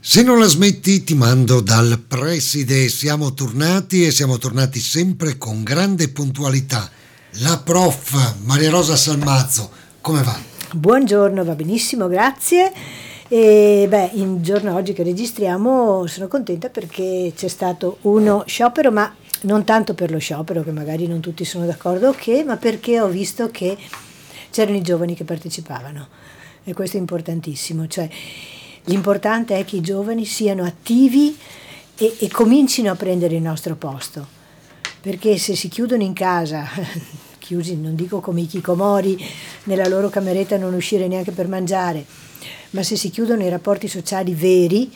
Se non la smetti ti mando dal preside. Siamo tornati sempre con grande puntualità. La prof Maria Rosa Salmazzo, come va? Buongiorno, va benissimo, grazie. E il giorno oggi che registriamo sono contenta perché c'è stato uno sciopero, ma non tanto per lo sciopero, che magari non tutti sono d'accordo, ma perché ho visto che c'erano i giovani che partecipavano, e questo è importantissimo. Cioè, l'importante è che i giovani siano attivi e comincino a prendere il nostro posto, perché se si chiudono in casa, chiusi non dico come i chicomori, nella loro cameretta, non uscire neanche per mangiare, ma se si chiudono i rapporti sociali veri,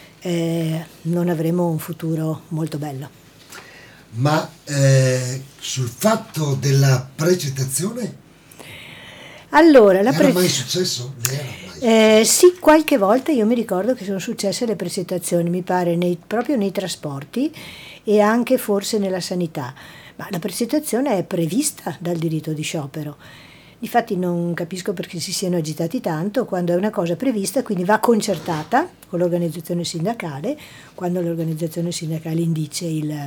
non avremo un futuro molto bello. Ma sul fatto della precettazione? Allora, Era mai successo? Sì, qualche volta io mi ricordo che sono successe le precettazioni, mi pare proprio nei trasporti e anche forse nella sanità, ma la precettazione è prevista dal diritto di sciopero. Difatti non capisco perché si siano agitati tanto quando è una cosa prevista, quindi va concertata con l'organizzazione sindacale, quando l'organizzazione sindacale indice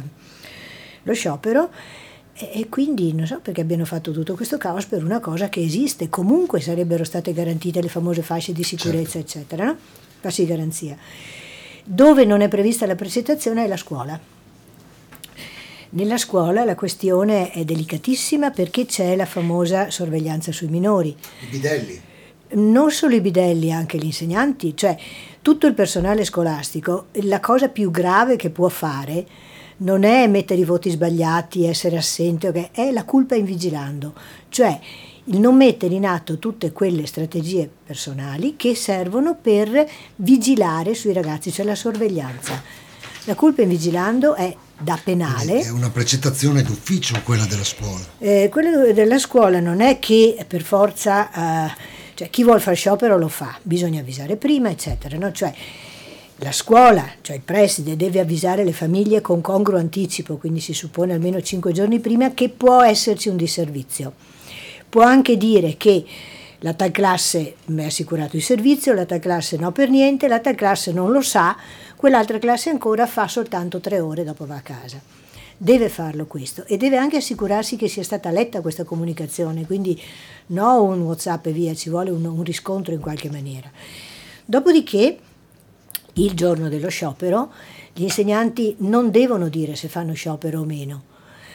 lo sciopero. E quindi non so perché abbiano fatto tutto questo caos per una cosa che esiste. Comunque sarebbero state garantite le famose fasce di sicurezza, certo, eccetera, no? Fasce di garanzia. Dove non è prevista la precettazione è la scuola. Nella scuola la questione è delicatissima perché c'è la famosa sorveglianza sui minori. I bidelli. Non solo i bidelli, anche gli insegnanti, cioè tutto il personale scolastico. La cosa più grave che può fare non è mettere i voti sbagliati, essere assente, okay? È la culpa in vigilando, cioè il non mettere in atto tutte quelle strategie personali che servono per vigilare sui ragazzi, cioè la sorveglianza. La culpa in vigilando è da penale. È una precettazione d'ufficio quella della scuola. Quella della scuola non è che per forza, cioè chi vuol fare sciopero lo fa, bisogna avvisare prima, eccetera, no? Cioè la scuola, cioè il preside, deve avvisare le famiglie con congruo anticipo, quindi si suppone almeno 5 giorni prima, che può esserci un disservizio. Può anche dire che la tal classe mi ha assicurato il servizio, la tal classe no per niente, la tal classe non lo sa, quell'altra classe ancora fa soltanto 3 ore, dopo va a casa. Deve farlo questo e deve anche assicurarsi che sia stata letta questa comunicazione, quindi no un WhatsApp e via, ci vuole un riscontro in qualche maniera. Dopodiché, il giorno dello sciopero, gli insegnanti non devono dire se fanno sciopero o meno.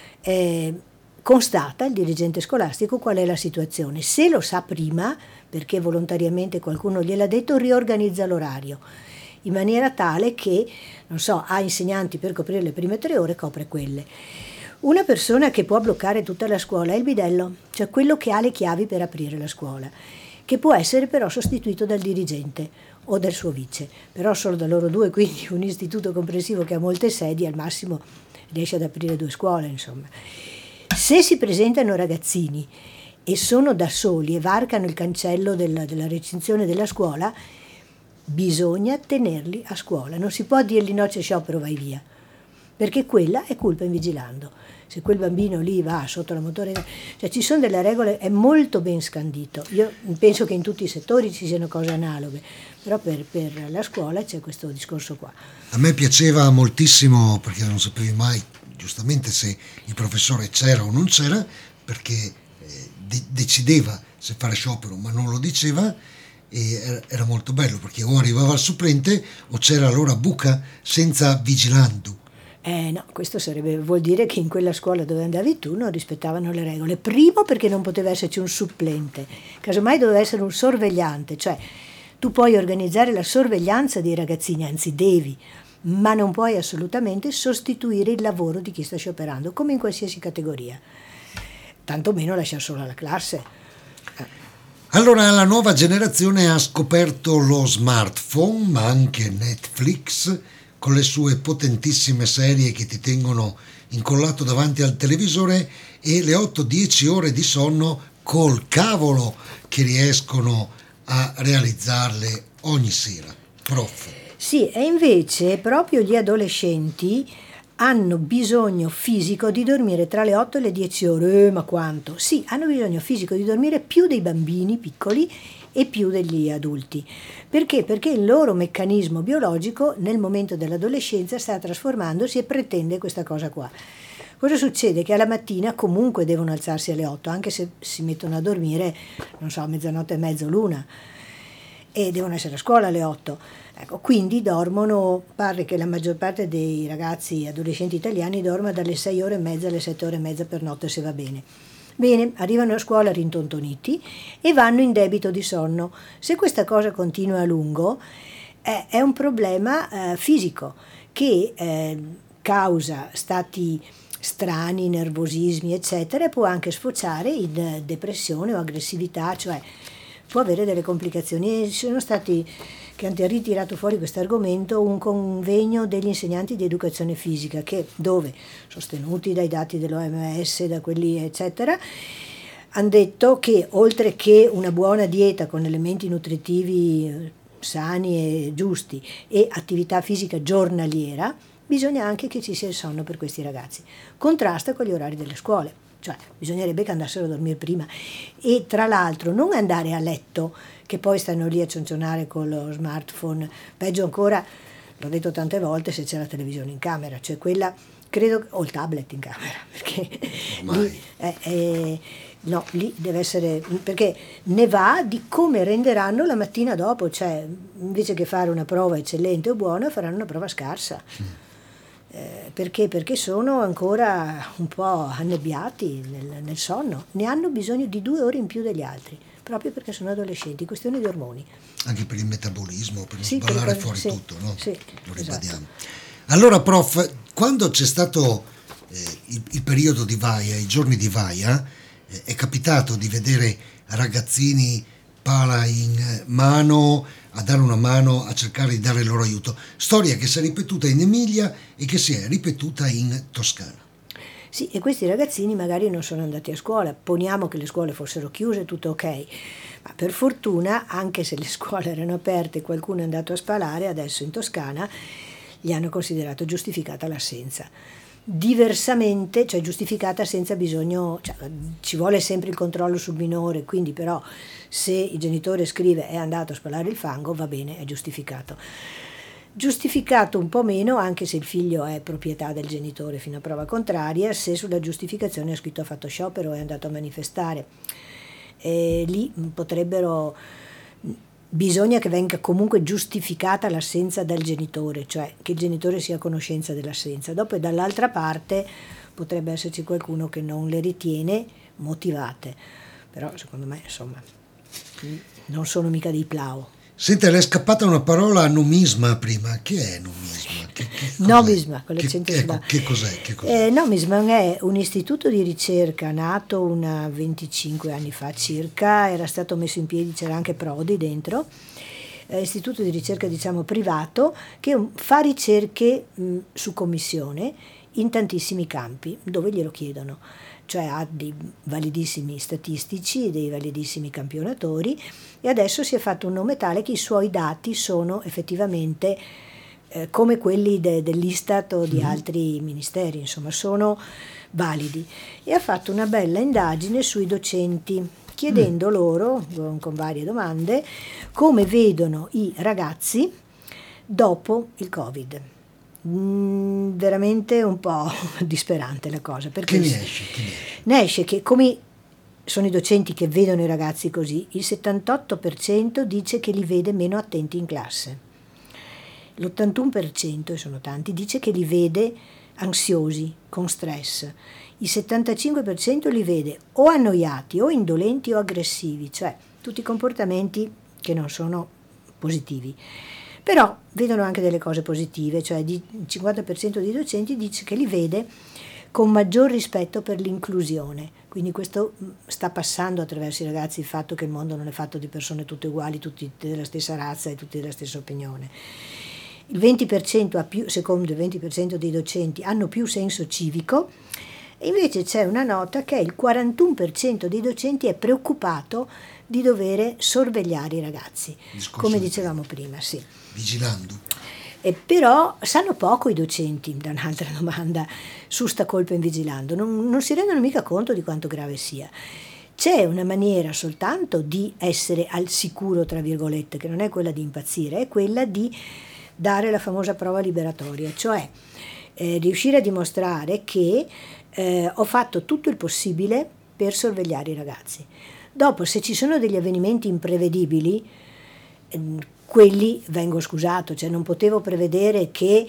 Constata il dirigente scolastico qual è la situazione. Se lo sa prima, perché volontariamente qualcuno gliel'ha detto, riorganizza l'orario, in maniera tale che, non so, ha insegnanti per coprire le prime 3 ore, copre quelle. Una persona che può bloccare tutta la scuola è il bidello, cioè quello che ha le chiavi per aprire la scuola, che può essere però sostituito dal dirigente o del suo vice, però solo da loro due, quindi un istituto comprensivo che ha molte sedi al massimo riesce ad aprire 2 scuole, insomma. Se si presentano ragazzini e sono da soli e varcano il cancello della recinzione della scuola, bisogna tenerli a scuola, non si può dirgli no c'è sciopero, vai via, perché quella è culpa in vigilando. Se quel bambino lì va sotto la motoria, cioè ci sono delle regole, è molto ben scandito. Io penso che in tutti i settori ci siano cose analoghe, però per la scuola c'è questo discorso qua. A me piaceva moltissimo, perché non sapevi mai giustamente se il professore c'era o non c'era, perché decideva se fare sciopero, ma non lo diceva, e era molto bello, perché o arrivava il supplente o c'era l'ora buca senza vigilando. No, questo vuol dire che in quella scuola dove andavi tu non rispettavano le regole. Primo perché non poteva esserci un supplente, casomai doveva essere un sorvegliante, cioè tu puoi organizzare la sorveglianza dei ragazzini, anzi devi, ma non puoi assolutamente sostituire il lavoro di chi sta scioperando, come in qualsiasi categoria, tantomeno lasciare sola la classe. Allora la nuova generazione ha scoperto lo smartphone, ma anche Netflix, con le sue potentissime serie che ti tengono incollato davanti al televisore, e le 8-10 ore di sonno col cavolo che riescono a realizzarle ogni sera. Prof. Sì, e invece proprio gli adolescenti hanno bisogno fisico di dormire tra le 8 e le 10 ore. Ma quanto? Sì, hanno bisogno fisico di dormire più dei bambini piccoli e più degli adulti. Perché? Perché il loro meccanismo biologico nel momento dell'adolescenza sta trasformandosi e pretende questa cosa qua. Cosa succede? Che alla mattina comunque devono alzarsi alle 8, anche se si mettono a dormire, non so, a mezzanotte e mezzo, l'una, e devono essere a scuola alle 8. Ecco, quindi dormono, pare che la maggior parte dei ragazzi adolescenti italiani dorma dalle 6 ore e mezza alle 7 ore e mezza per notte, se va bene. Bene, arrivano a scuola rintontoniti e vanno in debito di sonno. Se questa cosa continua a lungo, è un problema fisico che causa stati strani, nervosismi, eccetera, e può anche sfociare in depressione o aggressività, cioè può avere delle complicazioni. E ci sono stati che hanno ritirato fuori questo argomento un convegno degli insegnanti di educazione fisica, dove, sostenuti dai dati dell'OMS, da quelli eccetera, hanno detto che oltre che una buona dieta con elementi nutritivi sani e giusti e attività fisica giornaliera, bisogna anche che ci sia il sonno per questi ragazzi. Contrasta con gli orari delle scuole, cioè bisognerebbe che andassero a dormire prima, e tra l'altro non andare a letto che poi stanno lì a cioncionare con lo smartphone. Peggio ancora, l'ho detto tante volte, se c'è la televisione in camera, cioè quella, credo, o il tablet in camera, perché no, lì deve essere, perché ne va di come renderanno la mattina dopo, cioè invece che fare una prova eccellente o buona faranno una prova scarsa. Perché? Perché sono ancora un po' annebbiati nel sonno, ne hanno bisogno di 2 ore in più degli altri, proprio perché sono adolescenti, questione di ormoni. Anche per il metabolismo, per non sballare fuori tutto, no? Sì, lo ribadiamo. Esatto. Allora, prof, quando c'è stato il periodo di Vaia, i giorni di Vaia, è capitato di vedere ragazzini pala in mano a dare una mano, a cercare di dare il loro aiuto. Storia che si è ripetuta in Emilia e che si è ripetuta in Toscana. Sì, e questi ragazzini magari non sono andati a scuola, poniamo che le scuole fossero chiuse, tutto ok, ma per fortuna, anche se le scuole erano aperte e qualcuno è andato a spalare, adesso in Toscana gli hanno considerato giustificata l'assenza. Diversamente, cioè giustificata senza bisogno, cioè, ci vuole sempre il controllo sul minore, quindi però se il genitore scrive è andato a spalare il fango, va bene, è giustificato. Giustificato un po' meno, anche se il figlio è proprietà del genitore fino a prova contraria, se sulla giustificazione ha scritto ha fatto sciopero, è andato a manifestare. Lì bisogna che venga comunque giustificata l'assenza dal genitore, cioè che il genitore sia a conoscenza dell'assenza. Dopo e dall'altra parte potrebbe esserci qualcuno che non le ritiene motivate, però secondo me insomma non sono mica dei Plau. Senta, le è scappata una parola nomisma prima. Che è nomisma? Nomisma, con l'accento sulla... Che cos'è? Nomisma è un istituto di ricerca nato 25 anni fa circa, era stato messo in piedi, c'era anche Prodi dentro, istituto di ricerca diciamo privato, che fa ricerche su commissione in tantissimi campi, dove glielo chiedono. Cioè ha dei validissimi statistici, dei validissimi campionatori, e adesso si è fatto un nome tale che i suoi dati sono effettivamente come quelli dell'Istat o di altri ministeri, insomma sono validi, e ha fatto una bella indagine sui docenti chiedendo loro, con varie domande, come vedono i ragazzi dopo il Covid. Veramente un po' disperante la cosa, perché ne esce che come sono i docenti che vedono i ragazzi così, il 78% dice che li vede meno attenti in classe, l'81%, e sono tanti, dice che li vede ansiosi, con stress, il 75% li vede o annoiati o indolenti o aggressivi, cioè tutti comportamenti che non sono positivi. Però vedono anche delle cose positive, cioè il 50% dei docenti dice che li vede con maggior rispetto per l'inclusione, quindi questo sta passando attraverso i ragazzi il fatto che il mondo non è fatto di persone tutte uguali, tutti della stessa razza e tutti della stessa opinione. Il 20% secondo il 20% dei docenti hanno più senso civico, e invece c'è una nota che il 41% dei docenti è preoccupato di dover sorvegliare i ragazzi, come dicevamo prima, sì. Vigilando. Però sanno poco i docenti, da un'altra domanda, su sta colpa in vigilando, non si rendono mica conto di quanto grave sia. C'è una maniera soltanto di essere al sicuro, tra virgolette, che non è quella di impazzire, è quella di dare la famosa prova liberatoria, cioè riuscire a dimostrare che ho fatto tutto il possibile per sorvegliare i ragazzi. Dopo, se ci sono degli avvenimenti imprevedibili, quelli vengo scusato, cioè non potevo prevedere che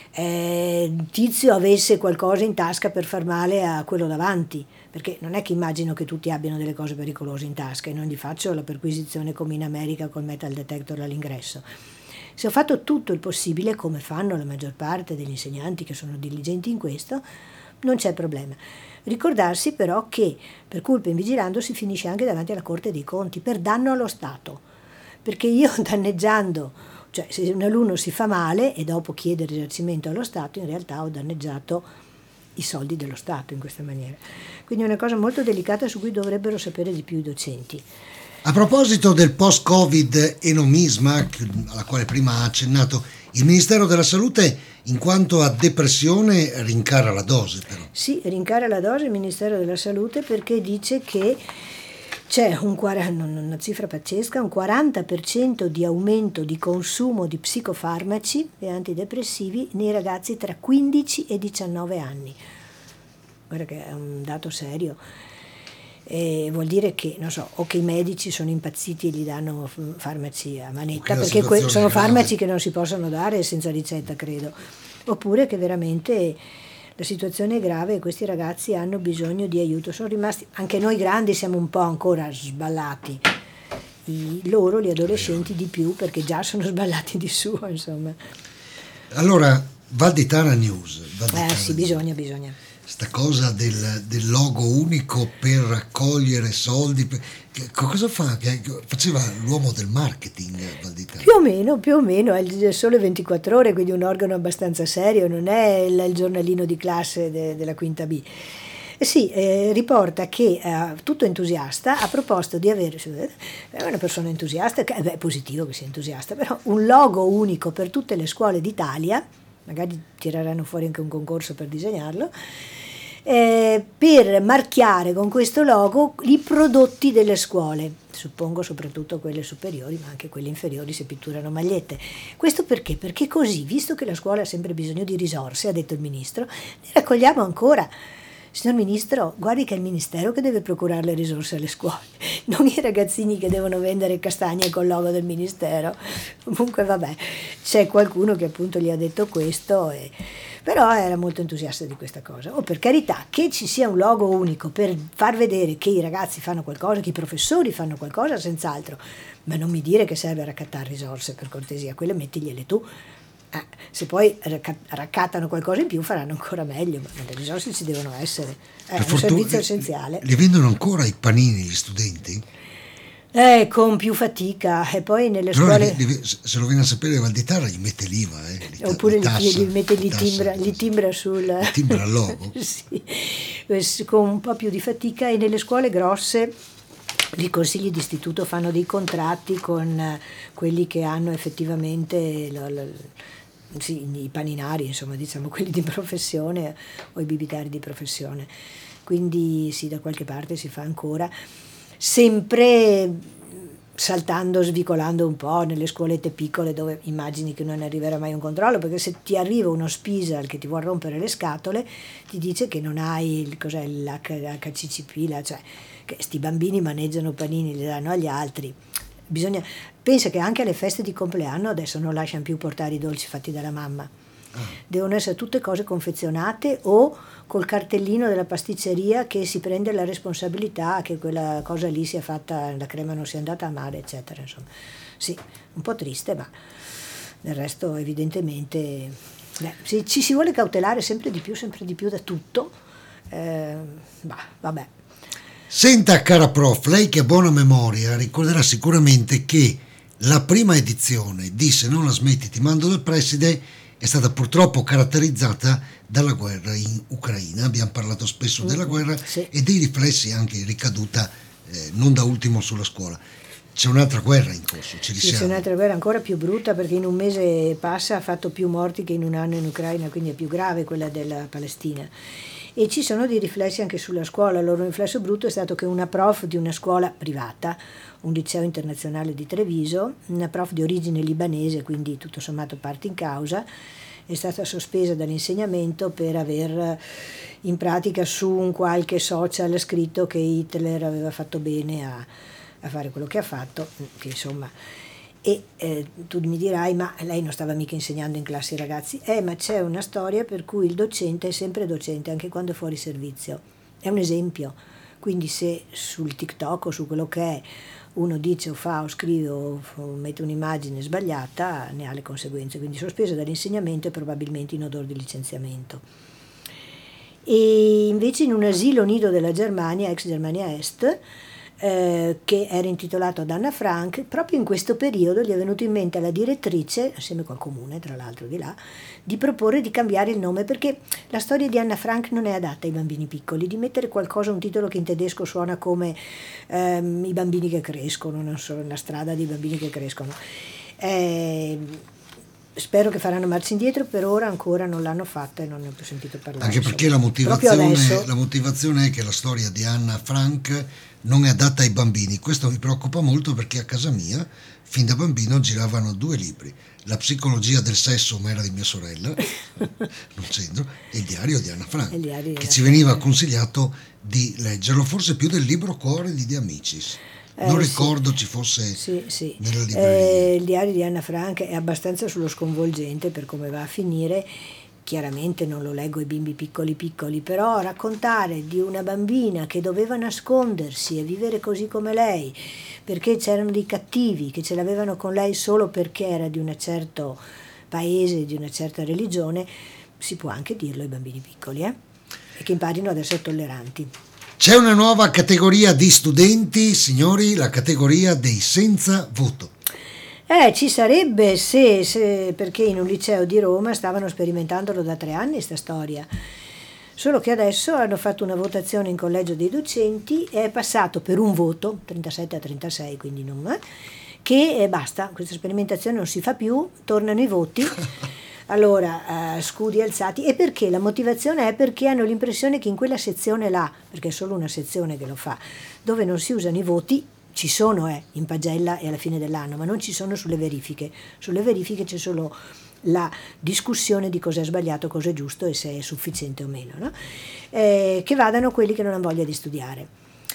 Tizio avesse qualcosa in tasca per far male a quello davanti, perché non è che immagino che tutti abbiano delle cose pericolose in tasca e non gli faccio la perquisizione come in America col metal detector all'ingresso. Se ho fatto tutto il possibile, come fanno la maggior parte degli insegnanti che sono diligenti in questo, non c'è problema. Ricordarsi però che per colpa in vigilando si finisce anche davanti alla Corte dei Conti per danno allo Stato, perché io danneggiando, cioè se un alunno si fa male e dopo chiede risarcimento allo Stato, in realtà ho danneggiato i soldi dello Stato in questa maniera. Quindi è una cosa molto delicata su cui dovrebbero sapere di più i docenti. A proposito del post-Covid e nomisma, alla quale prima ha accennato, il Ministero della Salute, in quanto a depressione, rincara la dose però. Sì, rincara la dose il Ministero della Salute perché dice che c'è una cifra pazzesca, un 40% di aumento di consumo di psicofarmaci e antidepressivi nei ragazzi tra 15 e 19 anni. Guarda che è un dato serio. Vuol dire che, non so, o che i medici sono impazziti e gli danno farmaci a manetta, perché sono farmaci che non si possono dare senza ricetta, credo. Oppure che veramente la situazione è grave e questi ragazzi hanno bisogno di aiuto. Sono rimasti, anche noi grandi siamo un po' ancora sballati, gli adolescenti di più, perché già sono sballati di suo, insomma. Allora, Val di Tara News. Sì, bisogna. Sta cosa del logo unico per raccogliere soldi, cosa fa? Faceva l'uomo del marketing Val di Tara. Più o meno, è il Sole 24 Ore, quindi un organo abbastanza serio, non è il giornalino di classe della quinta B. Riporta che tutto entusiasta ha proposto di avere, è una persona entusiasta, è positivo che sia entusiasta, però un logo unico per tutte le scuole d'Italia, magari tireranno fuori anche un concorso per disegnarlo, per marchiare con questo logo i prodotti delle scuole, suppongo soprattutto quelle superiori, ma anche quelle inferiori se pitturano magliette. Questo perché? Perché così, visto che la scuola ha sempre bisogno di risorse, ha detto il ministro, ne raccogliamo ancora. Signor Ministro, guardi che è il Ministero che deve procurare le risorse alle scuole, non i ragazzini che devono vendere castagne col logo del Ministero. Comunque vabbè, c'è qualcuno che appunto gli ha detto questo, però era molto entusiasta di questa cosa. Per carità, che ci sia un logo unico per far vedere che i ragazzi fanno qualcosa, che i professori fanno qualcosa, senz'altro, ma non mi dire che serve a raccattare risorse, per cortesia, quelle mettigliele tu. Se poi raccattano qualcosa in più faranno ancora meglio, ma le risorse ci devono essere, è un servizio essenziale. Li vendono ancora i panini gli studenti? Con più fatica, e poi nelle però scuole se lo viene a sapere Val di Tara gli mette l'IVA, oppure gli timbra sul timbra il logo. Sì, con un po' più di fatica. E nelle scuole grosse i consigli d'istituto fanno dei contratti con quelli che hanno effettivamente i paninari, insomma, diciamo quelli di professione o i bibitari di professione. Quindi sì, da qualche parte si fa ancora, sempre saltando, svicolando un po' nelle scuolette piccole dove immagini che non arriverà mai un controllo, perché se ti arriva uno Spisal che ti vuole rompere le scatole ti dice che non hai l'HCCP, cioè che sti bambini maneggiano panini, li danno agli altri. Pensa che anche alle feste di compleanno adesso non lasciano più portare i dolci fatti dalla mamma, devono essere tutte cose confezionate o col cartellino della pasticceria che si prende la responsabilità che quella cosa lì sia fatta, la crema non sia andata a male, eccetera. Insomma, sì, un po' triste, ma del resto evidentemente ci si vuole cautelare sempre di più da tutto. Vabbè. Senta, cara prof, lei che ha buona memoria ricorderà sicuramente che la prima edizione di Se non la smetti ti mando dal preside è stata purtroppo caratterizzata dalla guerra in Ucraina. Abbiamo parlato spesso della guerra, sì, e dei riflessi anche in ricaduta, non da ultimo sulla scuola. c'è un'altra guerra in corso, ci Sì, diciamo. c'è un'altra guerra ancora più brutta, perché in un mese passa ha fatto più morti che in un anno in Ucraina, quindi è più grave quella della Palestina. E ci sono dei riflessi anche sulla scuola. Allora, un riflesso brutto è stato che una prof di una scuola privata, un liceo internazionale di Treviso, una prof di origine libanese, quindi tutto sommato parte in causa, è stata sospesa dall'insegnamento per aver in pratica su un qualche social scritto che Hitler aveva fatto bene a fare quello che ha fatto, che insomma. E tu mi dirai, ma lei non stava mica insegnando in classe ai ragazzi? Ma c'è una storia per cui il docente è sempre docente, anche quando è fuori servizio. È un esempio. Quindi se sul TikTok o su quello che è uno dice o fa o scrive o mette un'immagine sbagliata, ne ha le conseguenze. Quindi sospesa dall'insegnamento e probabilmente in odore di licenziamento. E invece in un asilo nido della Germania, ex Germania Est, che era intitolato ad Anna Frank, proprio in questo periodo gli è venuto in mente alla direttrice, assieme col comune tra l'altro di là, di proporre di cambiare il nome, perché la storia di Anna Frank non è adatta ai bambini piccoli, di mettere qualcosa, un titolo che in tedesco suona come i bambini che crescono, non so, la strada dei bambini che crescono. Spero che faranno marcia indietro, per ora ancora non l'hanno fatta e non ne ho più sentito parlare. Anche perché la motivazione è che la storia di Anna Frank non è adatta ai bambini. Questo mi preoccupa molto, perché a casa mia fin da bambino giravano 2 libri: La psicologia del sesso, ma era di mia sorella, non c'entro, e il diario di Anna Frank, che ci veniva consigliato di leggerlo, forse più del libro Cuore di De Amicis. Non ricordo ci fosse nella libreria. Il diario di Anna Frank è abbastanza sullo sconvolgente per come va a finire. Chiaramente non lo leggo ai bimbi piccoli, però raccontare di una bambina che doveva nascondersi e vivere così come lei, perché c'erano dei cattivi che ce l'avevano con lei solo perché era di un certo paese, di una certa religione, si può anche dirlo ai bambini piccoli, e che imparino ad essere tolleranti. C'è una nuova categoria di studenti, signori, la categoria dei senza voto. Ci sarebbe se perché in un liceo di Roma stavano sperimentandolo da 3 anni sta storia. Solo che adesso hanno fatto una votazione in collegio dei docenti e è passato per un voto, 37-36, quindi non che basta, questa sperimentazione non si fa più, tornano i voti. Allora, scudi alzati. E perché? La motivazione è perché hanno l'impressione che in quella sezione là, perché è solo una sezione che lo fa, dove non si usano i voti, ci sono in pagella e alla fine dell'anno, ma non ci sono sulle verifiche. Sulle verifiche c'è solo la discussione di cosa è sbagliato, cosa è giusto e se è sufficiente o meno, no? Che vadano quelli che non hanno voglia di studiare.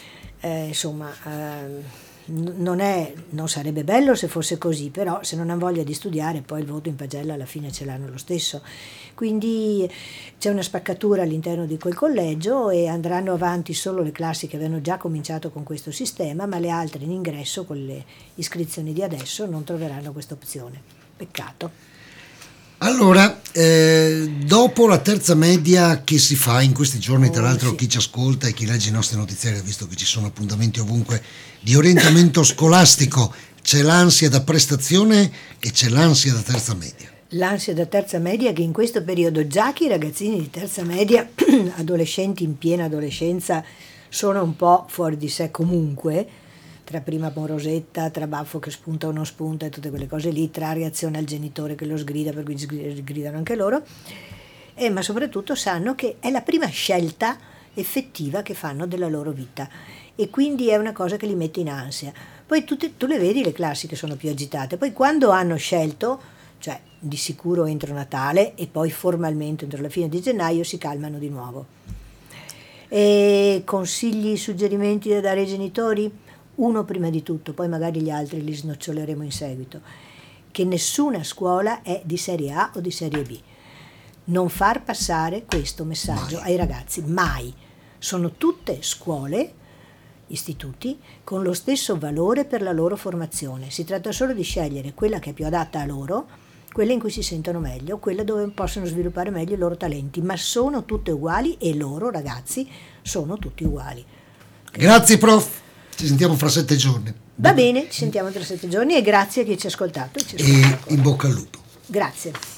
Non sarebbe bello se fosse così, però se non hanno voglia di studiare poi il voto in pagella alla fine ce l'hanno lo stesso. Quindi c'è una spaccatura all'interno di quel collegio e andranno avanti solo le classi che avevano già cominciato con questo sistema, ma le altre in ingresso con le iscrizioni di adesso non troveranno questa opzione. Peccato. Allora, dopo la terza media che si fa in questi giorni, tra l'altro chi ci ascolta e chi legge i nostri notiziari ha visto che ci sono appuntamenti ovunque di orientamento scolastico, c'è l'ansia da prestazione e c'è l'ansia da terza media. L'ansia da terza media che in questo periodo già che i ragazzini di terza media, adolescenti in piena adolescenza, sono un po' fuori di sé comunque, tra prima morosetta, tra baffo che spunta o non spunta e tutte quelle cose lì, tra reazione al genitore che lo sgrida, per cui gridano anche loro, ma soprattutto sanno che è la prima scelta effettiva che fanno della loro vita e quindi è una cosa che li mette in ansia. Poi tu le vedi le classi che sono più agitate, poi quando hanno scelto, cioè di sicuro entro Natale e poi formalmente entro la fine di gennaio, si calmano di nuovo. E consigli, suggerimenti da dare ai genitori? Uno prima di tutto, poi magari gli altri li snoccioleremo in seguito, che nessuna scuola è di serie A o di serie B. Non far passare questo messaggio ai ragazzi, mai. Sono tutte scuole, istituti, con lo stesso valore per la loro formazione. Si tratta solo di scegliere quella che è più adatta a loro, quella in cui si sentono meglio, quella dove possono sviluppare meglio i loro talenti, ma sono tutte uguali e loro, ragazzi, sono tutti uguali. Grazie prof. Ci sentiamo fra 7 giorni. Va bene, ci sentiamo tra 7 giorni e grazie a chi ci ha ascoltato. E in bocca al lupo. Grazie.